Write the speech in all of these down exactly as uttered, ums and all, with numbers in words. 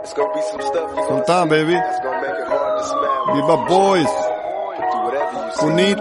Sultan, baby. Be my boys. Who need?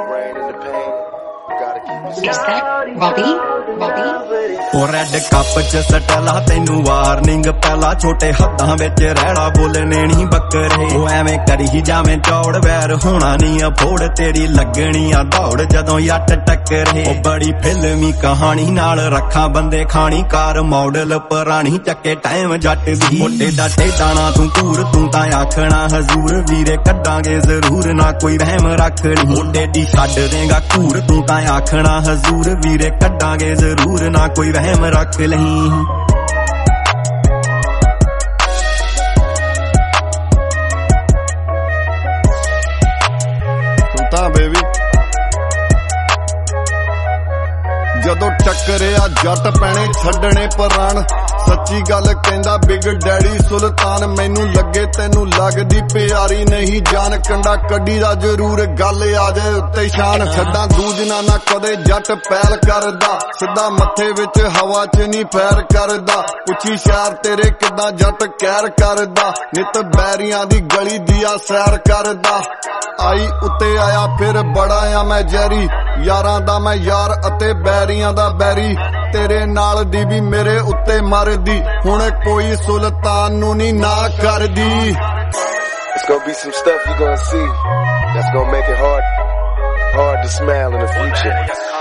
Is that Bobby? Bobby? ਉਹ red cup ਚ ਸਟਲਾ ਤੈਨੂੰ warning ਪਹਿਲਾ ਛੋਟੇ ਹੱਥਾਂ ਵਿੱਚ ਰਹਿਣਾ ਬੋਲਣੇ ਨਹੀਂ ਬੱਕਰੇ ਉਹ ਐਵੇਂ ਕਰੀ ਹੀ ਜਾਵੇਂ ਚੌੜ ਵੈਰ ਹੋਣਾ ਨਹੀਂ ਅਫੋੜ ਤੇਰੀ ਲੱਗਣੀ ਆ ਦੌੜ ਜਦੋਂ ਯੱਟ ਟੱਕਰੇ ਉਹ ਬੜੀ ਫਿਲਮੀ ਕਹਾਣੀ ਨਾਲ ਰੱਖਾਂ ਬੰਦੇ ਖਾਣੀ ਕਾਰ ਮਾਡਲ ਪੁਰਾਣੀ ਚੱਕੇ ਟਾਈਮ ਜੱਟ ਦੀ ਮੋਟੇ ਦਾ ਟੇਡਾਣਾ ਤੂੰ ਘੂਰ ਤੂੰ ਤਾਂ ਆਖਣਾ ਹਜ਼ੂਰ ਵੀਰੇ ਕੱਢਾਂਗੇ ਜ਼ਰੂਰ ਨਾ ਕੋਈ ਵਹਿਮ ਰੱਖ ਲਈ ਮੋਟੇ ਦੀ ਛੱਡ ਦੇਗਾ ਘੂਰ ਤੂੰ ਤਾਂ ਆਖਣਾ ਹਜ਼ੂਰ ਵੀਰੇ ਕੱਢਾਂਗੇ ਜ਼ਰੂਰ ਨਾ ਕੋਈ ਵਹਿਮ ਰੱਖ ਲਈ ਸੁਲਤਾਨ ਬੇਬੀ ਜਦੋਂ ਟੱਕਰਿਆ ਜੱਟ ਪੈਣੇ ਛੱਡਣੇ ਪਰਾਣ ਸੱਚੀ ਗੱਲ ਕਹਿੰਦਾ ਬਿਗ ਡੈਡੀ ਸੁਲਤਾਨ ਮੈਨੂੰ ਲੱਗੇ ਤੈਨੂੰ ਲੱਗਦੀ ਪਿਆਰੀ ਨਹੀਂ ਜਾਨ ਕੰਡਾ ਕੱਢੀ ਦਾ ਜ਼ਰੂਰ ਗੱਲ ਆ ਜਾਏ ਉੱਤੇ ਸ਼ਾਨ ਛੱਡਾਂ ਦੂਜਨਾ ਨਾ ਕਦੇ ਜੱਟ ਪੈਲ ਕਰਦਾ ਸਿੱਧਾ ਮੱਥੇ ਵਿੱਚ ਹਵਾ 'ਚ ਨਹੀਂ ਫੈਰ ਕਰਦਾ ਪੁੱਛੀ ਸ਼ਹਿਰ ਤੇਰੇ ਕਿੱਦਾਂ ਜੱਟ ਕਹਿਰ ਕਰਦਾ ਨਿਤ ਬੈਰੀਆਂ ਦੀ ਗਲੀ ਦੀਆ ਸੈਰ ਕਰਦਾ ਆਈ ਉੱਤੇ ਆਇਆ ਫਿਰ ਬੜਾ ਆ ਮੈਂ ਜੈਰੀ ਯਾਰਾਂ ਦਾ ਮੈਂ ਯਾਰ ਅਤੇ ਬੈਰੀਆਂ ਦਾ ਬੈਰੀ ਤੇਰੇ ਨਾਲ ਦੀ ਵੀ ਮੇਰੇ ਉੱਤੇ ਮਰਦੀ ਹੁਣ ਕੋਈ ਸੁਲਤਾਨ ਨੂੰ ਨਹੀਂ ਨਾ ਕਰਦੀ It's gonna be some stuff you're gonna see that's gonna make it hard hard to smile in the future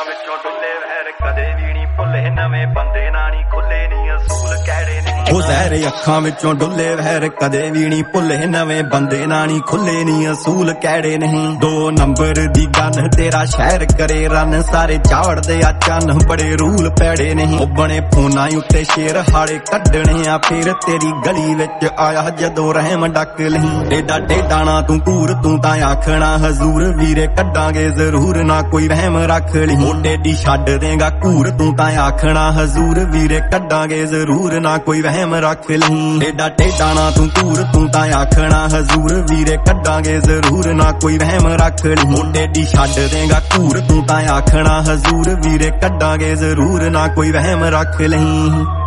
ਉਹ ਜ਼ਹਿਰ ਅੱਖਾਂ ਵਿੱਚੋਂ ਡੁੱਲੇ ਵਹਿਰ ਕਦੇ ਵੀ ਨਹੀਂ ਭੁੱਲੇ ਨਵੇਂ ਬੰਦੇ ਨਾ ਨਹੀਂ ਖੁੱਲੇ ਨਹੀਂ ਅਸੂਲ ਕਿਹੜੇ ਨਹੀਂ ਦੋ ਨੰਬਰ ਦੀ ਗੱਲ ਤੇਰਾ ਸ਼ਹਿਰ ਕਰੇ ਰਨ ਸਾਰੇ ਝਾੜਦੇ ਆ ਚੰਨ ਬੜੇ ਰੂਲ ਪੈੜੇ ਨਹੀਂ ਉਹ ਬਣੇ ਫੋਨਾਂ ਉੱਤੇ ਸ਼ੇਰ ਹਾੜੇ ਕੱਢਣੇ ਆ ਫਿਰ ਤੇਰੀ ਗਲੀ ਵਿੱਚ ਆਇਆ ਜਦੋਂ ਰਹਿਮ ਡੱਕ ਲਈ ਡੇਡਾ ਡੇਡਾਣਾ ਤੂੰ ਘੂਰ ਤੂੰ ਤਾਂ ਆਖਣਾ ਹਜ਼ੂਰ ਵੀਰੇ ਕੱਢਾਂਗੇ ਜ਼ਰੂਰ ਨਾ ਕੋਈ ਵਹਿਮ ਰੱਖ ਲਈ ਮੋਢੇ ਦੀ ਛੱਡ ਦੇਗਾ ਘੂਰ ਤੂੰ ਤਾਂ ਆਖਣਾ ਹਜ਼ੂਰ ਵੀਰੇ ਕੱਢਾਂਗੇ ਜ਼ਰੂਰ ਨਾ ਕੋਈ ਵਹਿਮ ਰੱਖ ਲਈ ਡੇਡਾ ਡੇਡਾਣਾ ਤੂੰ ਘੂਰ ਤੂੰ ਤਾਂ ਆਖਣਾ ਹਜ਼ੂਰ ਵੀਰੇ ਕੱਢਾਂਗੇ ਜ਼ਰੂਰ ਨਾ ਕੋਈ ਵਹਿਮ ਰੱਖ ਲਈ ਮੋਢੇ ਦੀ ਛੱਡ ਦੇਗਾ ਘੂਰ ਤੂੰ ਤਾਂ ਆਖਣਾ ਹਜ਼ੂਰ ਵੀਰੇ ਕੱਢਾਂਗੇ ਜ਼ਰੂਰ ਨਾ ਕੋਈ ਵਹਿਮ ਰੱਖ ਲਈ